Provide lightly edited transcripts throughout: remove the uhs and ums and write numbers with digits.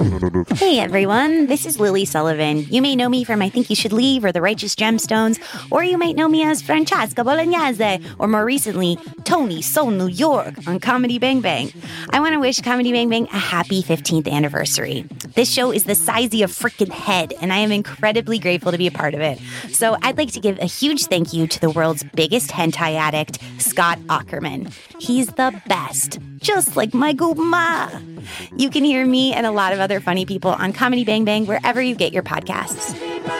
Hey everyone, this is Lily Sullivan. You may know me from I Think You Should Leave or The Righteous Gemstones, or you might know me as Francesca Bolognese, or more recently, Tony Soul New York on Comedy Bang Bang. I want to wish Comedy Bang Bang a happy 15th anniversary. This show is the size of your freaking head, and I am incredibly grateful to be a part of it. So I'd like to give a huge thank you to the world's biggest hentai addict, Scott Aukerman. He's the best, just like my Guma. You can hear me and a lot of other funny people on Comedy Bang Bang wherever you get your podcasts.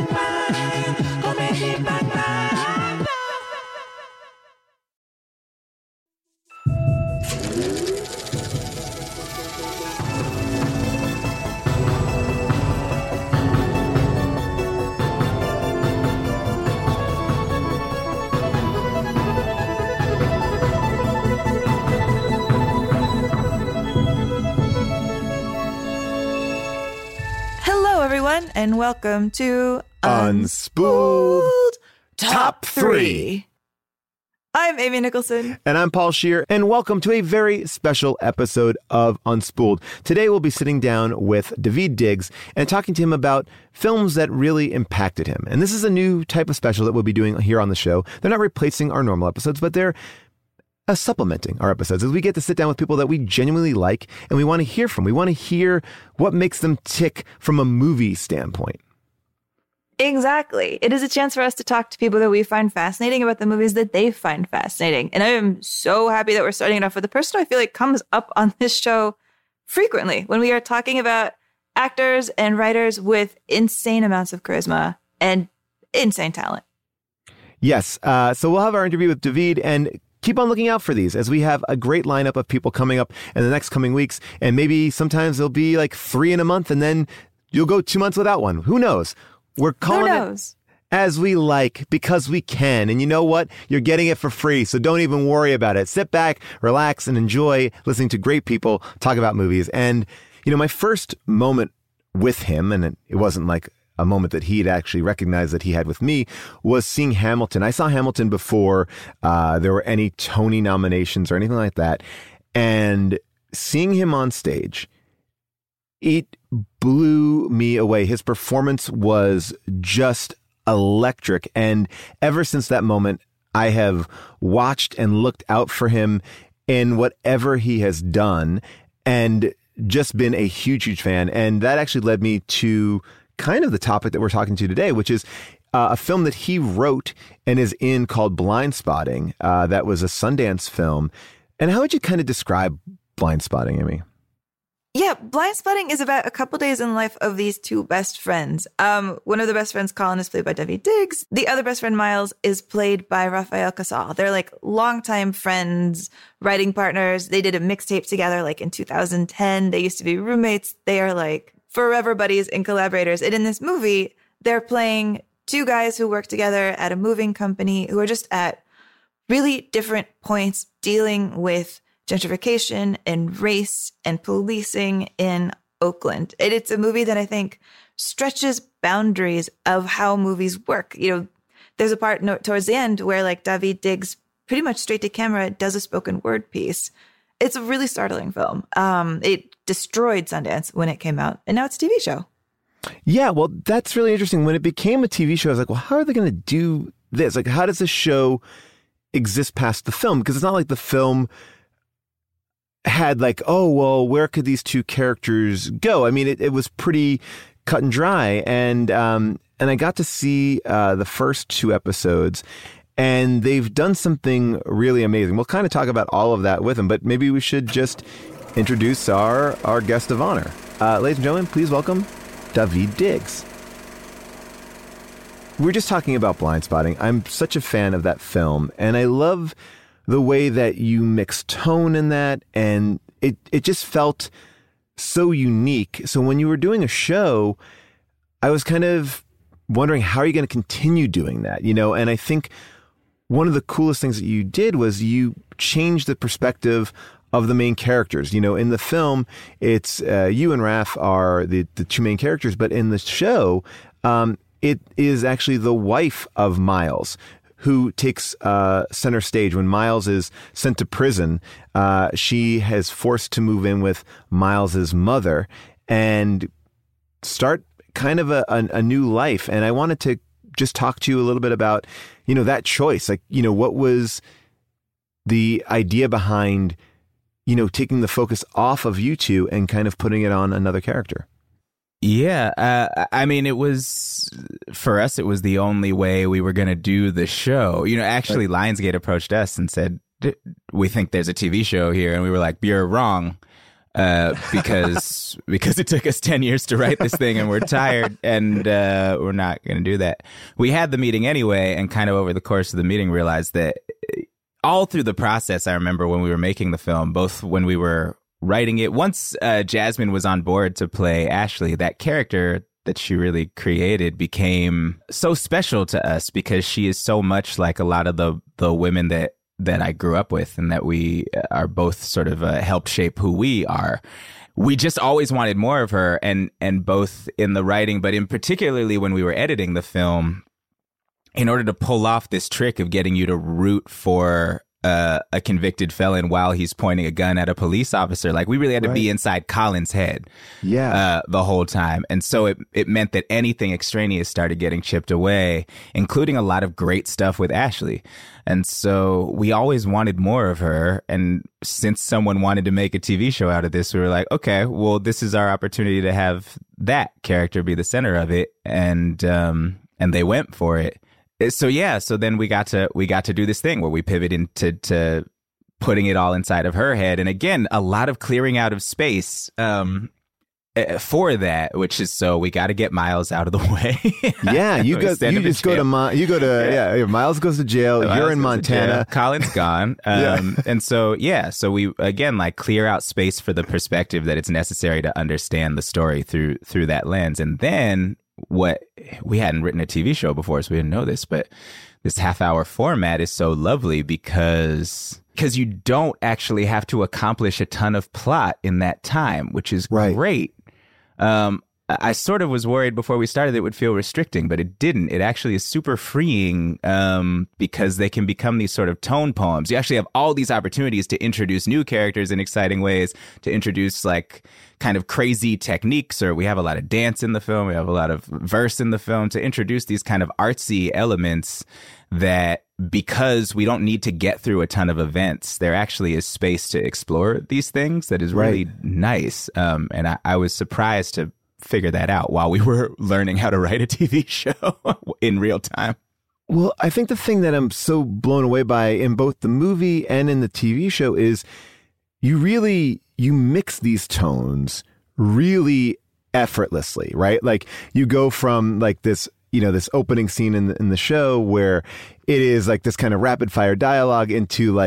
Everyone, and welcome to Unspooled Top 3. I'm Amy Nicholson. And I'm Paul Scheer, and welcome to a very special episode of Unspooled. Today we'll be sitting down with Daveed Diggs and talking to him about films that really impacted him. And this is a new type of special that we'll be doing here on the show. They're not replacing our normal episodes, but they're supplementing our episodes as we get to sit down with people that we genuinely like and we want to hear from. We want to hear what makes them tick from a movie standpoint. Exactly. It is a chance for us to talk to people that we find fascinating about the movies that they find fascinating. And I am so happy that we're starting it off with a person I feel like comes up on this show frequently when we are talking about actors and writers with insane amounts of charisma and insane talent. Yes. So we'll have our interview with Daveed, and keep on looking out for these as we have a great lineup of people coming up in the next coming weeks. And maybe sometimes there'll be like 3 in a month and then you'll go 2 months without one. Who knows? We're calling it as we like because we can. And you know what? You're getting it for free. So don't even worry about it. Sit back, relax, and enjoy listening to great people talk about movies. And, you know, my first moment with him, and it wasn't like a moment that he'd actually recognized that he had with me, was seeing Hamilton. I saw Hamilton before there were any Tony nominations or anything like that. And seeing him on stage, it blew me away. His performance was just electric. And ever since that moment, I have watched and looked out for him in whatever he has done and just been a huge, huge fan. And that actually led me to kind of the topic that we're talking to today, which is a film that he wrote and is in called Blindspotting. That was a Sundance film. And how would you kind of describe Blindspotting, Amy? Yeah, Blindspotting is about a couple days in the life of these two best friends. One of the best friends, Colin, is played by Daveed Diggs. The other best friend, Miles, is played by Rafael Casal. They're like longtime friends, writing partners. They did a mixtape together like in 2010. They used to be roommates. They are like forever buddies and collaborators. And in this movie, they're playing two guys who work together at a moving company who are just at really different points dealing with gentrification and race and policing in Oakland. And it's a movie that I think stretches boundaries of how movies work. You know, there's a part towards the end where like Daveed Diggs pretty much straight to camera does a spoken word piece. It's a really startling film. It destroyed Sundance when it came out, and now it's a TV show. Yeah, well, that's really interesting. When it became a TV show, I was like, well, how are they going to do this? Like, how does the show exist past the film? Because it's not like the film had like, oh, well, where could these two characters go? I mean, it was pretty cut and dry. And I got to see the first 2 episodes, and they've done something really amazing. We'll kind of talk about all of that with them, but maybe we should just introduce our guest of honor. Ladies and gentlemen, please welcome Daveed Diggs. We're just talking about Blindspotting. I'm such a fan of that film, and I love the way that you mix tone in that, and it just felt so unique. So when you were doing a show, I was kind of wondering, how are you going to continue doing that? You know, and I think one of the coolest things that you did was you changed the perspective of the main characters. You know, in the film, it's you and Raph are the 2 main characters, but in the show, it is actually the wife of Miles who takes center stage. When Miles is sent to prison, she has forced to move in with Miles's mother. and start kind of a new life. And I wanted to just talk to you a little bit about, that choice. Like, what was the idea behind, taking the focus off of you two and kind of putting it on another character? Yeah, I mean, for us, it was the only way we were going to do the show. Actually, Lionsgate approached us and said, we think there's a TV show here. And we were like, you're wrong, because it took us 10 years to write this thing and we're tired and we're not going to do that. We had the meeting anyway, and kind of over the course of the meeting realized that all through the process, I remember when we were making the film, both when we were writing it, once Jasmine was on board to play Ashley, that character that she really created became so special to us because she is so much like a lot of the women that I grew up with and that we are both sort of helped shape who we are. We just always wanted more of her, and both in the writing, but in particularly when we were editing the film, in order to pull off this trick of getting you to root for a convicted felon while he's pointing a gun at a police officer. Like, we really had to be inside Colin's head the whole time. And so it meant that anything extraneous started getting chipped away, including a lot of great stuff with Ashley. And so we always wanted more of her. And since someone wanted to make a TV show out of this, we were like, okay, well, this is our opportunity to have that character be the center of it. And they went for it. So then we got to do this thing where we pivot into putting it all inside of her head, and again, a lot of clearing out of space for that, which is so we got to get Miles out of the way. Yeah, Miles goes to jail. You're in Montana. Colin's gone, and so we again clear out space for the perspective that it's necessary to understand the story through that lens, and then. What we hadn't written a TV show before, so we didn't know this, but this half-hour format is so lovely because you don't actually have to accomplish a ton of plot in that time, which is great. I sort of was worried before we started it would feel restricting, but it didn't. It actually is super freeing because they can become these sort of tone poems. You actually have all these opportunities to introduce new characters in exciting ways, to introduce kind of crazy techniques, or we have a lot of dance in the film, we have a lot of verse in the film, to introduce these kind of artsy elements that, because we don't need to get through a ton of events, there actually is space to explore these things that is really nice. And I was surprised to figure that out while we were learning how to write a TV show in real time. Well, I think the thing that I'm so blown away by in both the movie and in the TV show is you mix these tones really effortlessly, right? Like, you go from this, this opening scene in the show where it is like this kind of rapid fire dialogue into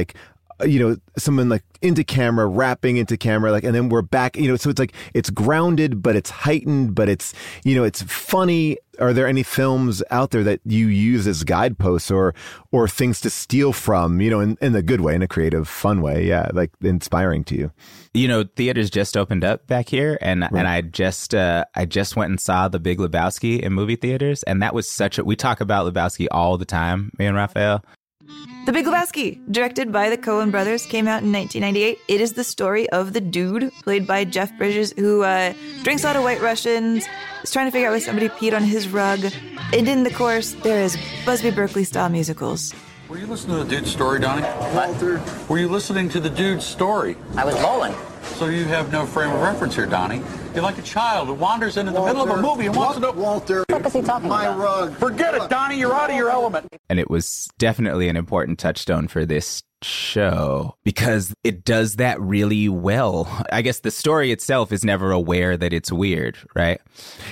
someone into camera, rapping into camera, and then we're back, so it's it's grounded, but it's heightened, but it's, it's funny. Are there any films out there that you use as guideposts or things to steal from, in the good way, in a creative, fun way? Yeah. Inspiring to you. Theaters just opened up back here, and I just went and saw The Big Lebowski in movie theaters. And that was we talk about Lebowski all the time, me and Raphael. The Big Lebowski, directed by the Coen brothers, came out in 1998. It is the story of the dude, played by Jeff Bridges, who drinks a lot of White Russians, is trying to figure out why somebody peed on his rug. And in the course, there is Busby Berkeley-style musicals. Were you listening to the dude's story, Donnie? Walter? Were you listening to the dude's story? I was bowling. So you have no frame of reference here, Donnie. You're like a child who wanders into the middle of a movie and wants to know... Walter, what is he talking about? My rug. Forget it, Donnie. You're out of your element. And it was definitely an important touchstone for this show because it does that really well. I guess the story itself is never aware that it's weird, right?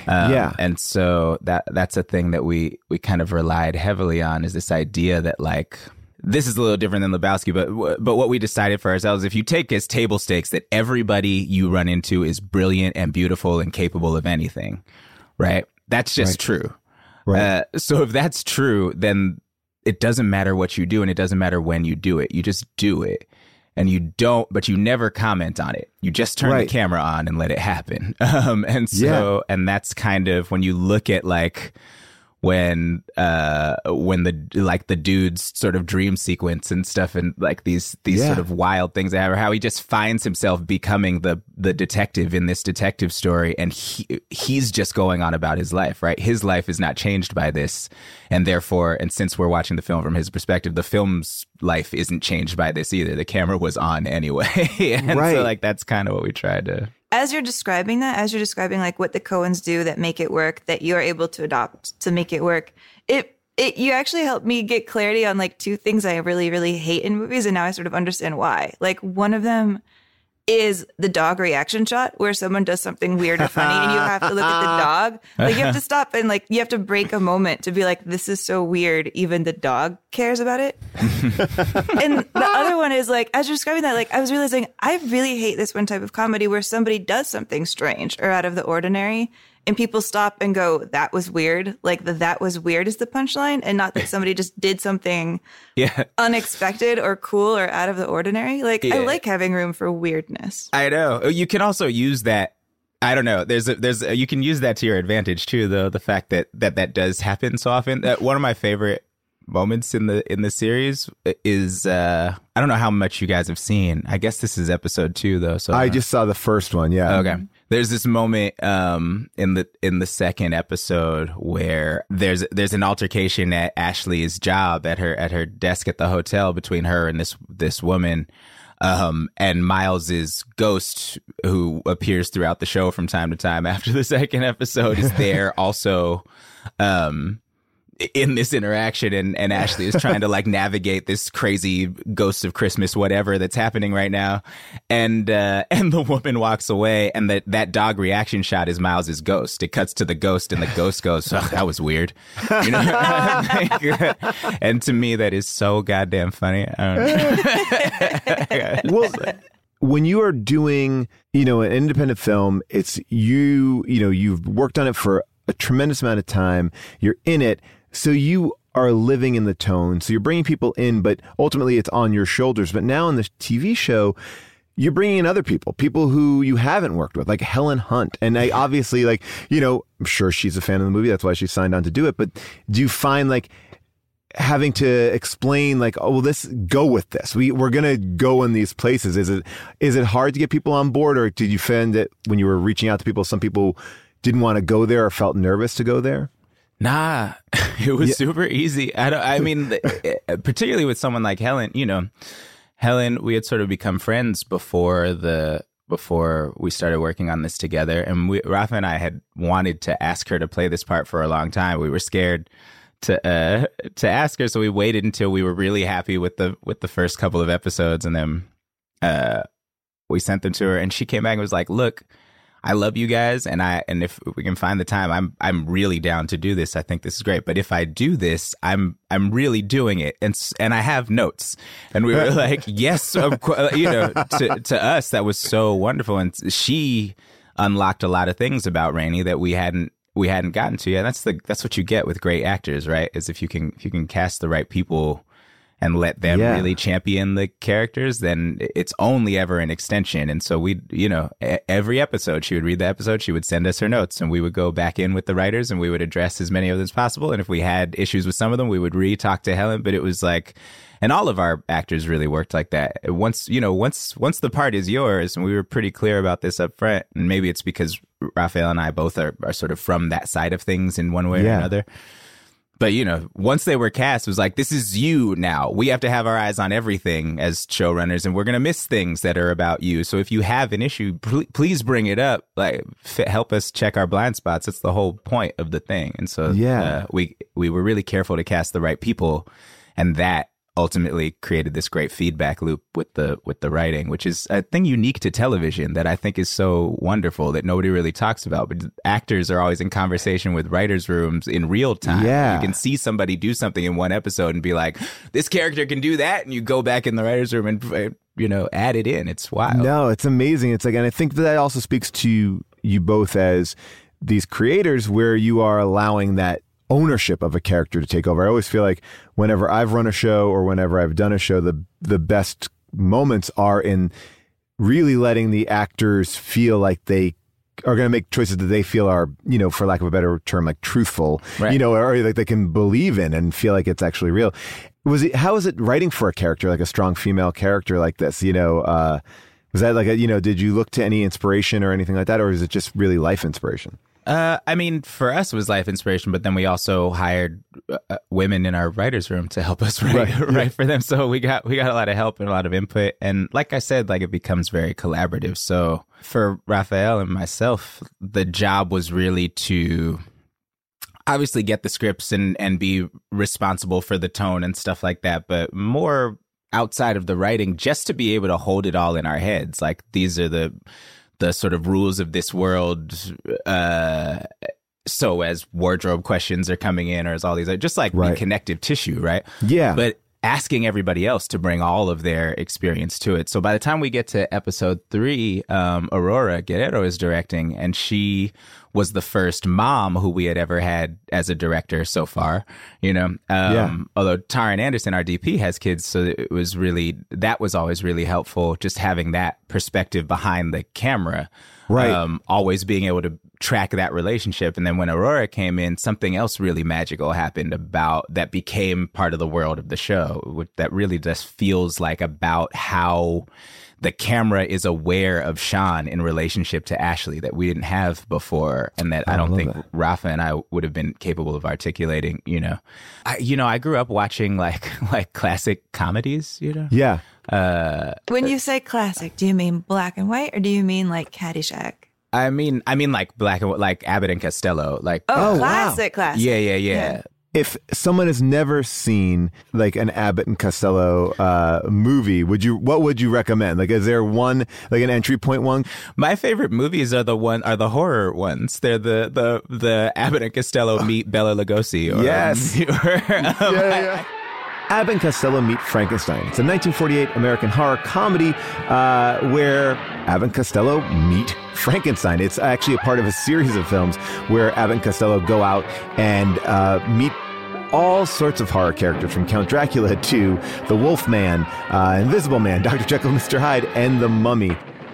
And so that's a thing that we kind of relied heavily on, is this idea that this is a little different than Lebowski, but what we decided for ourselves, if you take as table stakes that everybody you run into is brilliant and beautiful and capable of anything, right? That's just true. Right. So if that's true, then it doesn't matter what you do and it doesn't matter when you do it. You just do it. And you never comment on it. You just turn the camera on and let it happen. And that's kind of when you look at when the dude's sort of dream sequence and stuff, and like these sort of wild things that happen, how he just finds himself becoming the detective in this detective story, and he's just going on about his life, right? His life is not changed by this, and therefore, and since we're watching the film from his perspective, the film's life isn't changed by this either. The camera was on anyway. And so like that's kind of what we tried to. As you're describing like what the Coens do that make it work, that you're able to adopt to make it work, you actually helped me get clarity on like two things I really, really hate in movies, and now I sort of understand why. Like one of them is the dog reaction shot where someone does something weird or funny and you have to look at the dog. Like you have to stop and like you have to break a moment to be like, this is so weird, even the dog cares about it. And the other one is like, as you're describing that, like I was realizing I really hate this one type of comedy where somebody does something strange or out of the ordinary and people stop and go, that was weird. Like that was weird is the punchline, and not that somebody just did something unexpected or cool or out of the ordinary. Like I like having room for weirdness. I know. You can also use that. I don't know. You can use that to your advantage too, though. The fact that does happen so often. One of my favorite moments in the series is I don't know how much you guys have seen. I guess this is episode 2 though. So I just saw the first one. Yeah. Okay. There's this moment in the second episode where there's an altercation at Ashley's job at her desk at the hotel between her and this woman. And Miles's ghost, who appears throughout the show from time to time after the second episode, is there also in this interaction, and Ashley is trying to like navigate this crazy Ghosts of Christmas whatever that's happening right now, and the woman walks away, and that dog reaction shot is Miles's ghost. It cuts to the ghost, and the ghost goes, "Oh, that was weird," you know. And to me, that is so goddamn funny. I don't know. Well, when you are doing, an independent film, it's you've worked on it for a tremendous amount of time. You're in it. So you are living in the tone. So you're bringing people in, but ultimately it's on your shoulders. But now in the TV show, you're bringing in other people who you haven't worked with, like Helen Hunt. And I obviously I'm sure she's a fan of the movie. That's why she signed on to do it. But do you find like having to explain like, oh, well, go with this. We're going to go in these places. Is it hard to get people on board, or did you find that when you were reaching out to people, some people didn't want to go there or felt nervous to go there? Nah, it was super easy. I mean, particularly with someone like Helen, Helen, we had sort of become friends before we started working on this together. And Rafa and I had wanted to ask her to play this part for a long time. We were scared to ask her. So we waited until we were really happy with the first couple of episodes. And then we sent them to her, and she came back and was like, look, I love you guys, and if we can find the time, I'm really down to do this. I think this is great. But if I do this, I'm really doing it, and I have notes. And we were like, yes, of course. To us that was so wonderful, and she unlocked a lot of things about Rainey that we hadn't gotten to yet. That's what you get with great actors, right? Is if you can cast the right people and let them really champion the characters, then it's only ever an extension. And so every episode, she would read the episode, she would send us her notes, and we would go back in with the writers, and we would address as many of them as possible. And if we had issues with some of them, we would re-talk to Helen. But it was like, and all of our actors really worked like that. Once the part is yours, and we were pretty clear about this up front, and maybe it's because Raphael and I both are sort of from that side of things in one way or another. But, once they were cast, it was like, this is you now. We have to have our eyes on everything as showrunners, and we're going to miss things that are about you. So if you have an issue, please bring it up. Like, help us check our blind spots. That's the whole point of the thing. And so we were really careful to cast the right people, and that ultimately created this great feedback loop with the writing, which is a thing unique to television that I think is so wonderful that nobody really talks about. But actors are always in conversation with writers' rooms in real time. Yeah. You can see somebody do something in one episode and be like, this character can do that, and you go back in the writers' room and add it in. It's wild. No, it's amazing. It's like, and I think that also speaks to you both as these creators, where you are allowing that ownership of a character to take over. I always feel like whenever I've run a show or whenever I've done a show, the best moments are in really letting the actors feel like they are going to make choices that they feel are, for lack of a better term, like truthful, right. Or like they can believe in and feel like it's actually real. How is it writing for a character, like a strong female character like this? Was that like did you look to any inspiration or anything like that? Or is it just really life inspiration? I mean, for us, it was life inspiration, but then we also hired women in our writer's room to help us write for them. So we got a lot of help and a lot of input. And like I said, like it becomes very collaborative. So for Raphael and myself, the job was really to obviously get the scripts and be responsible for the tone and stuff like that, but more outside of the writing, just to be able to hold it all in our heads. Like these are the sort of rules of this world. So as wardrobe questions are coming in, or as all these, just like the connective tissue, right? Yeah. But asking everybody else to bring all of their experience to it. So by the time we get to episode 3, Aurora Guerrero is directing, and she was the first mom who we had ever had as a director so far, although Taran Anderson, our DP, has kids. So that was always really helpful, just having that perspective behind the camera, right? Always being able to track that relationship. And then when Aurora came in, something else really magical happened that became part of the world of the show, that really just feels like about how the camera is aware of Sean in relationship to Ashley that we didn't have before, and that I don't think Rafa and I would have been capable of articulating. I grew up watching like classic comedies. Yeah. When you say classic, do you mean black and white, or do you mean like Caddyshack? I mean like black and white, like Abbott and Costello. Like classic. Yeah. If someone has never seen like an Abbott and Costello movie, what would you recommend? Like, is there one, like an entry point one? My favorite movies are the horror ones. They're the Abbott and Costello meet Bela Lugosi. Yes. Abbott and Costello Meet Frankenstein. It's a 1948 American horror comedy where Abbott and Costello meet Frankenstein. It's actually a part of a series of films where Abbott and Costello go out and meet all sorts of horror characters, from Count Dracula to the Wolfman, Invisible Man, Dr. Jekyll and Mr. Hyde, and the Mummy.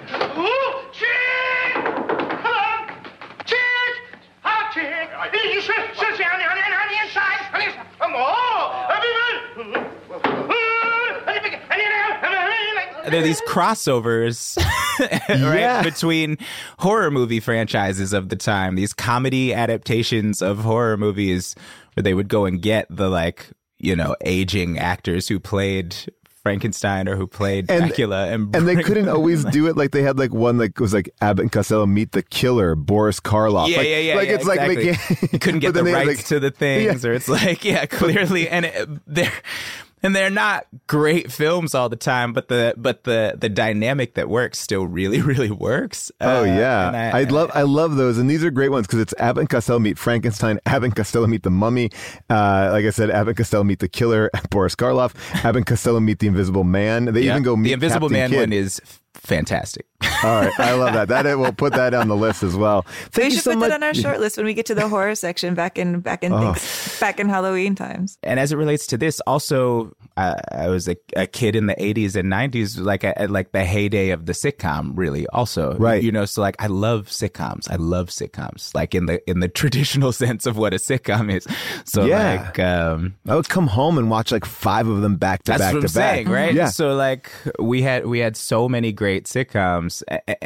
There are these crossovers between horror movie franchises of the time, these comedy adaptations of horror movies where they would go and get the aging actors who played Frankenstein or who played Dracula, and they couldn't always do it. Like they had one it was like Abbott and Costello meet the killer, Boris Karloff. It's exactly. Like they couldn't get the rights to the things, or it's clearly, and they're not great films all the time, but the dynamic that works still really, really works. I love those, and these are great ones because it's Abbott and Costello meet Frankenstein, Abbott and Costello meet the Mummy. Like I said, Abbott and Costello meet the killer, Boris Karloff. Abbott and Costello meet the Invisible Man. They even go meet the Invisible Captain Man Kidd. one is fantastic. All right, I love that. We'll put that on the list as well. We should put that on our short list when we get to the horror section back in Halloween times. And as it relates to this, also, I was a kid in the 80s and 90s, like the heyday of the sitcom, really. Also, right? So I love sitcoms, like in the traditional sense of what a sitcom is. So I would come home and watch like 5 of them back to back to back. That's what I'm saying, right? Yeah. So we had so many great sitcoms,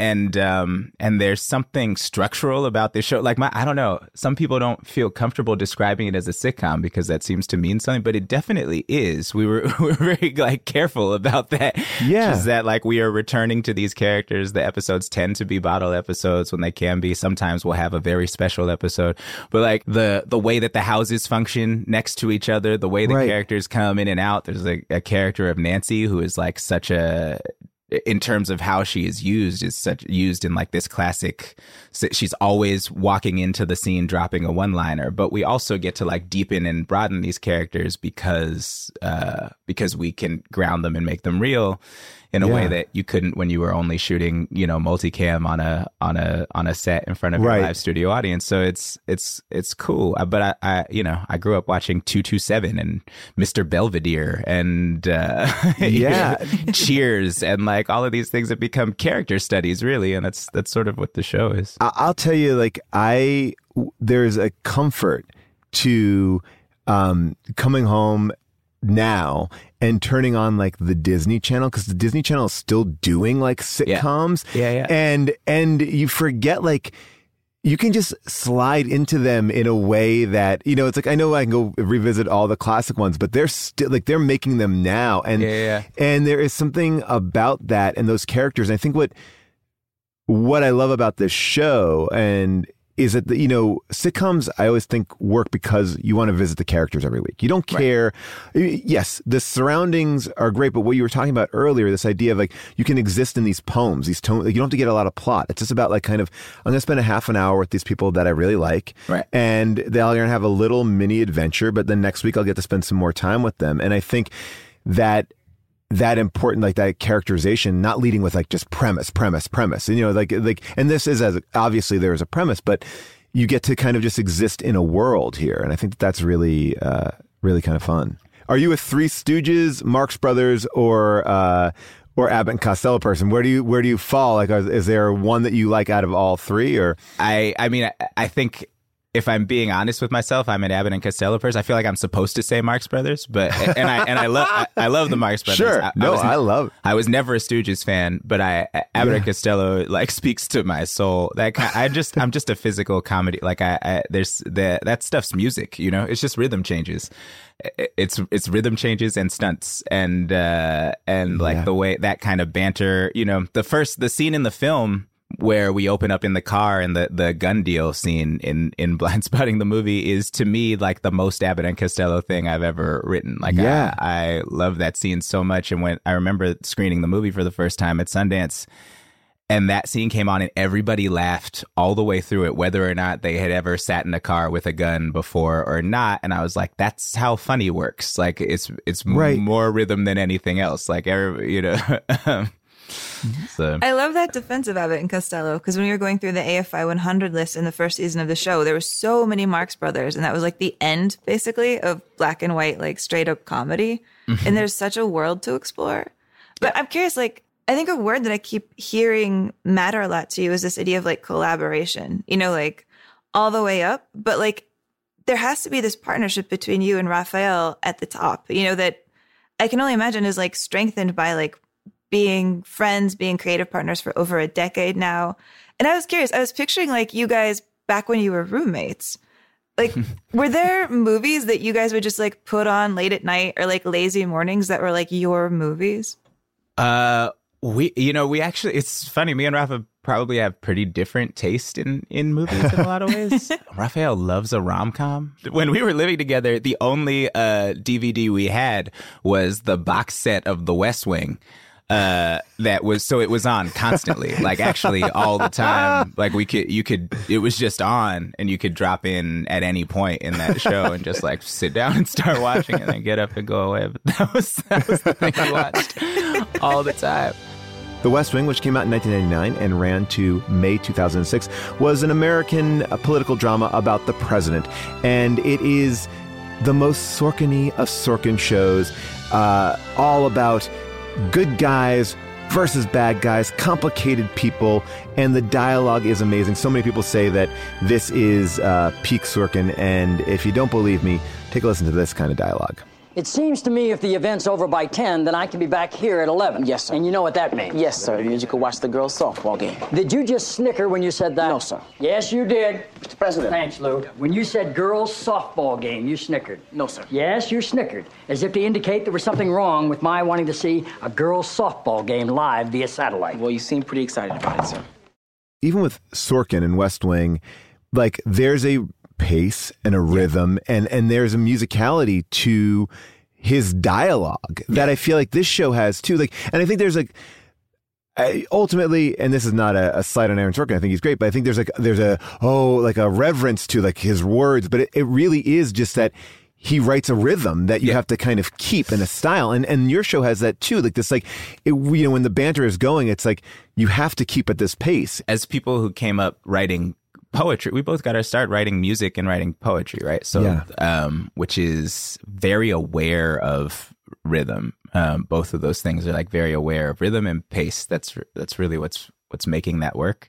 and there's something structural about this show. I don't know, some people don't feel comfortable describing it as a sitcom because that seems to mean something, but it definitely is. We were very careful about that. Yeah. Just that we are returning to these characters. The episodes tend to be bottle episodes when they can be. Sometimes we'll have a very special episode, but the way that the houses function next to each other, the way the characters come in and out. There's a character of Nancy who is such a, in terms of how she is used in this classic, she's always walking into the scene dropping a one-liner, but we also get to deepen and broaden these characters because we can ground them and make them real in a way that you couldn't when you were only shooting, you know, multicam on a set in front of your live studio audience. So it's cool. But I grew up watching 227 and Mr. Belvedere and Cheers, and like all of these things have become character studies, really, and that's sort of what the show is. I'll tell you, like there's a comfort to coming home now and turning on like the Disney Channel, because the Disney Channel is still doing like sitcoms. Yeah. And you forget, like, you can just slide into them in a way that, you know, it's like, I know I can go revisit all the classic ones, but they're still like, they're making them now. And and there is something about that and those characters. And I think what I love about this show and is that, you know, sitcoms, I always think, work because you want to visit the characters every week. You don't care. Right. Yes, the surroundings are great, but what you were talking about earlier, this idea of like, you can exist in these poems, these tones, like, you don't have to get a lot of plot. It's just about like kind of, I'm going to spend a half an hour with these people that I really like. Right. And they're going to have a little mini adventure, but then next week I'll get to spend some more time with them. And I think that important, like that characterization, not leading with like just premise. And, you know, like, and this is, as obviously there is a premise, but you get to kind of just exist in a world here. And I think that's really, really kind of fun. Are you a Three Stooges, Marx Brothers, or Abbott and Costello person? Where do you fall? Like, is there one that you like out of all three? Or I mean, I think, if I'm being honest with myself, I'm an Abbott and Costello person. I feel like I'm supposed to say Marx Brothers, but I love the Marx Brothers. Sure, I love it. I was never a Stooges fan, but Abbott and Costello like speaks to my soul. I'm just a physical comedy. Like there's that stuff's music, you know. It's just rhythm changes. It's rhythm changes and stunts and like the way that kind of banter. You know, the scene in the film where we open up in the car and the gun deal scene in Blind Spotting the movie is, to me, like the most Abbott and Costello thing I've ever written. Like, I love that scene so much. And when I remember screening the movie for the first time at Sundance, and that scene came on and everybody laughed all the way through it, whether or not they had ever sat in a car with a gun before or not. And I was like, that's how funny works. Like, it's more rhythm than anything else. Like, you know. So. I love that defense of Abbott and Costello, because when we were going through the AFI 100 list in the first season of the show, there were so many Marx Brothers, and that was like the end, basically, of black and white, like straight up comedy. And there's such a world to explore. But I'm curious, like, I think a word that I keep hearing matter a lot to you is this idea of like collaboration, you know, like all the way up. But like, there has to be this partnership between you and Raphael at the top, you know, that I can only imagine is like strengthened by like being friends, being creative partners for over a decade now. And I was curious, I was picturing like you guys back when you were roommates. Like, were there movies that you guys would just like put on late at night or like lazy mornings that were like your movies? We actually, it's funny, me and Rafa probably have pretty different taste in movies in a lot of ways. Raphael loves a rom-com. When we were living together, the only DVD we had was the box set of The West Wing. It was on constantly, like actually all the time. Like it was just on and you could drop in at any point in that show and just like sit down and start watching and then get up and go away. But that was the thing we watched all the time. The West Wing, which came out in 1999 and ran to May 2006, was an American political drama about the president. And it is the most Sorkin-y of Sorkin shows, all about good guys versus bad guys, complicated people, and the dialogue is amazing. So many people say that this is peak Sorkin, and if you don't believe me, take a listen to this kind of dialogue. It seems to me if the event's over by 10, then I can be back here at 11. Yes, sir. And you know what that means? Yes, sir. It means you can watch the girls' softball game. Did you just snicker when you said that? No, sir. Yes, you did. Mr. President. Thanks, Lou. When you said girls' softball game, you snickered. No, sir. Yes, you snickered, as if to indicate there was something wrong with my wanting to see a girls' softball game live via satellite. Well, you seem pretty excited about it, sir. Even with Sorkin and West Wing, like, there's a pace and a rhythm, and there's a musicality to his dialogue that I feel like this show has too. Like, and I think there's like, ultimately, and this is not a slight on Aaron Sorkin, I think he's great, but I think there's a reverence to like his words, but it really is just that he writes a rhythm that you have to kind of keep in a style. And your show has that too. Like this, like, when the banter is going, it's like you have to keep at this pace. As people who came up writing poetry, we both got our start writing music and writing poetry, right? So, which is very aware of rhythm. Both of those things are like very aware of rhythm and pace. That's really what's making that work.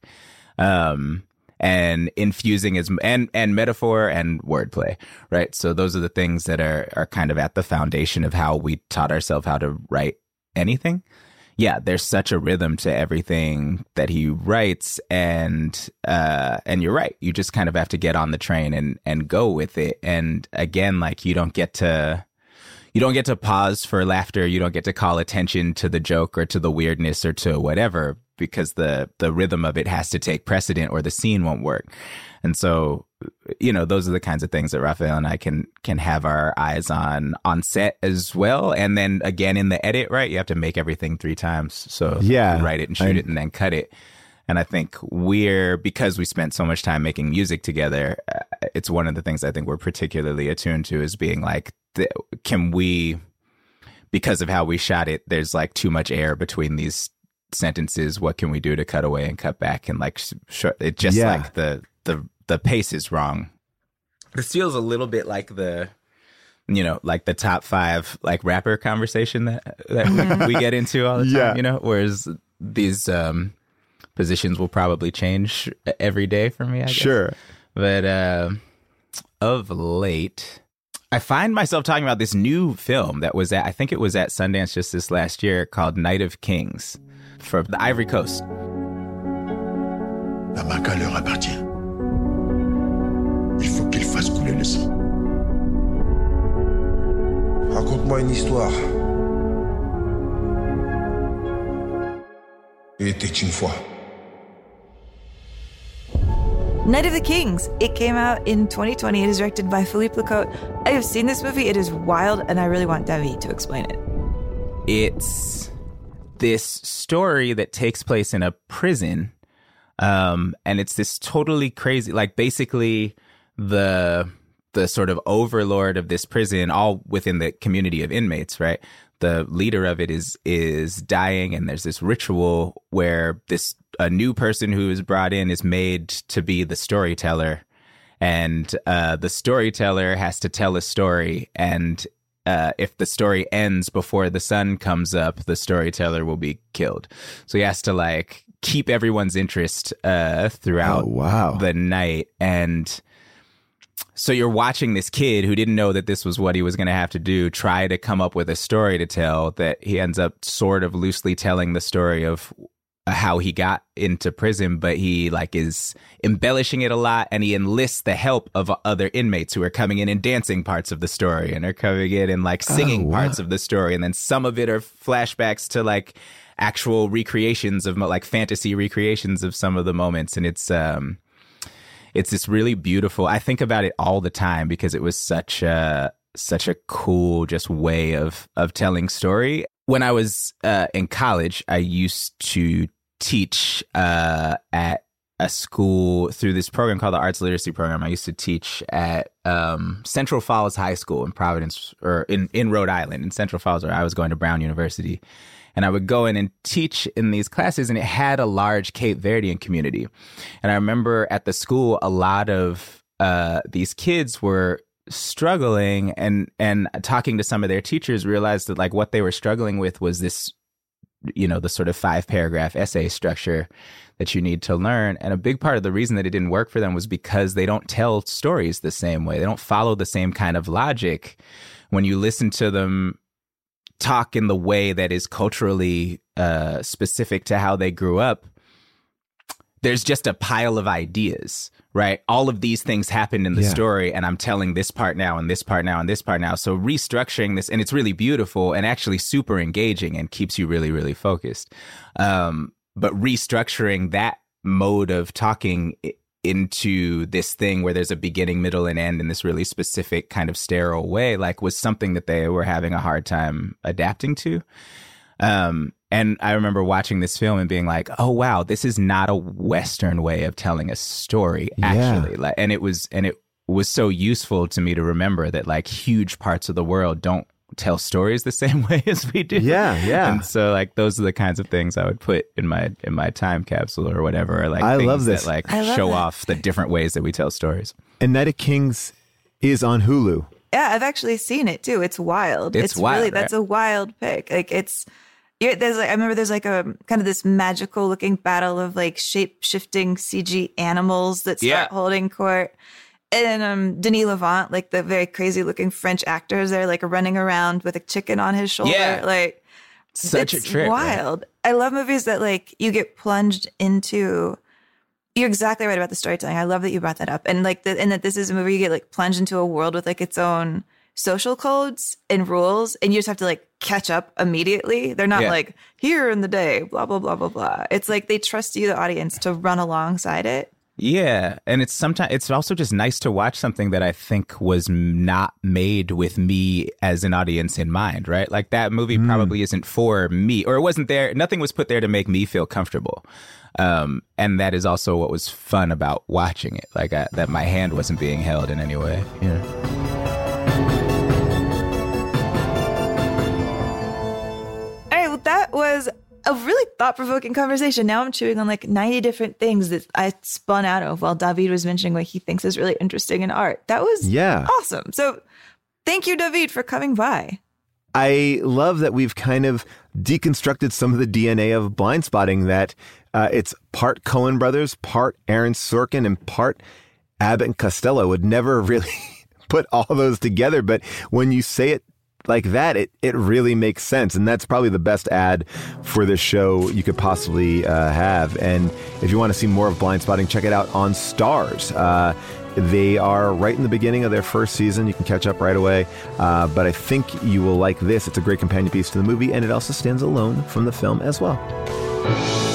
And infusing and metaphor and wordplay, right? So those are the things that are kind of at the foundation of how we taught ourselves how to write anything. Yeah, there's such a rhythm to everything that he writes, and you're right. You just kind of have to get on the train and go with it. And again, like you don't get to pause for laughter. You don't get to call attention to the joke or to the weirdness or to whatever, because the rhythm of it has to take precedent or the scene won't work. And so, those are the kinds of things that Raphael and I can have our eyes on set as well. And then again, in the edit, right, you have to make everything 3 times. So write it and shoot it and then cut it. And I think because we spent so much time making music together, it's one of the things I think we're particularly attuned to is being like, can we, because of how we shot it, there's like too much air between these sentences. What can we do to cut away and cut back? And like, it just like the pace is wrong. This feels a little bit like the top 5 like rapper conversation that we get into all the time, whereas these positions will probably change every day for me, I guess. Sure. But of late, I find myself talking about this new film that was I think it was at Sundance just this last year, called Night of Kings, from the Ivory Coast. La Maca leur appartient. Il faut qu'il fasse couler le sang. Raconte-moi une histoire. Il était une fois. Night of the Kings. It came out in 2020. It is directed by Philippe Lecote. I have seen this movie. It is wild, and I really want David to explain it. It's this story that takes place in a prison, and it's this totally crazy, like basically the sort of overlord of this prison, all within the community of inmates, right? The leader of it is dying, and there's this ritual where a new person who is brought in is made to be the storyteller, and the storyteller has to tell a story, and if the story ends before the sun comes up, the storyteller will be killed. So he has to like keep everyone's interest throughout the night. And so you're watching this kid who didn't know that this was what he was going to have to do, try to come up with a story to tell, that he ends up sort of loosely telling the story of how he got into prison, but he like is embellishing it a lot, and he enlists the help of other inmates who are coming in and dancing parts of the story, and are coming in and like singing parts of the story, and then some of it are flashbacks to like actual recreations of like fantasy recreations of some of the moments. And it's this really beautiful, I think about it all the time because it was such a cool just way of telling story. When I was in college, I used to teach at a school through this program called the Arts Literacy Program. I used to teach at Central Falls High School in Providence, or in Rhode Island, in Central Falls, where I was going to Brown University. And I would go in and teach in these classes, and it had a large Cape Verdean community. And I remember at the school, a lot of these kids were struggling, and talking to some of their teachers, realized that like what they were struggling with was this, the sort of 5-paragraph essay structure that you need to learn. And a big part of the reason that it didn't work for them was because they don't tell stories the same way. They don't follow the same kind of logic. When you listen to them talk in the way that is culturally specific to how they grew up, there's just a pile of ideas, right? All of these things happened in the story, and I'm telling this part now, and this part now, and this part now. So restructuring this, and it's really beautiful and actually super engaging and keeps you really, really focused. But restructuring that mode of talking into this thing where there's a beginning, middle, and end in this really specific kind of sterile way, like, was something that they were having a hard time adapting to. And I remember watching this film and being like, oh, wow, this is not a Western way of telling a story, actually. And it was so useful to me to remember that like huge parts of the world don't tell stories the same way as we do. Yeah. And so like those are the kinds of things I would put in my time capsule or whatever. Or, like I things love this. that like I show love it. off the different ways that we tell stories. And Night of Kings is on Hulu. Yeah, I've actually seen it too. It's wild. It's wild, really, right? that's a wild pick. Like there's like, I remember there's like a kind of this magical looking battle of like shape shifting CG animals that start holding court. And Denis Lavant, like the very crazy looking French actors, they're like running around with a chicken on his shoulder. Yeah. Like Such a trip. wild. Right? I love movies that like you get plunged into. You're exactly right about the storytelling. I love that you brought that up. And like and that this is a movie you get like plunged into a world with like its own social codes and rules, and you just have to like catch up immediately. They're not like here in the day, blah, blah, blah, blah, blah. It's like they trust you, the audience, to run alongside it. Yeah, and it's also just nice to watch something that I think was not made with me as an audience in mind, right? Like that movie probably isn't for me, or it wasn't there. Nothing was put there to make me feel comfortable. And that is also what was fun about watching it, like that my hand wasn't being held in any way. Yeah. All right, well, that was a really thought-provoking conversation. Now I'm chewing on like 90 different things that I spun out of while David was mentioning what he thinks is really interesting in art. That was awesome. So thank you, David, for coming by. I love that we've kind of deconstructed some of the DNA of Blind Spotting, that it's part Coen brothers, part Aaron Sorkin, and part Abbott and Costello. Would never really put all those together. But when you say it like that, it really makes sense. And that's probably the best ad for this show you could possibly have. And if you want to see more of Blind Spotting, check it out on Stars. They are right in the beginning of their first season. You can catch up right away. But I think you will like this. It's a great companion piece to the movie, and it also stands alone from the film as well.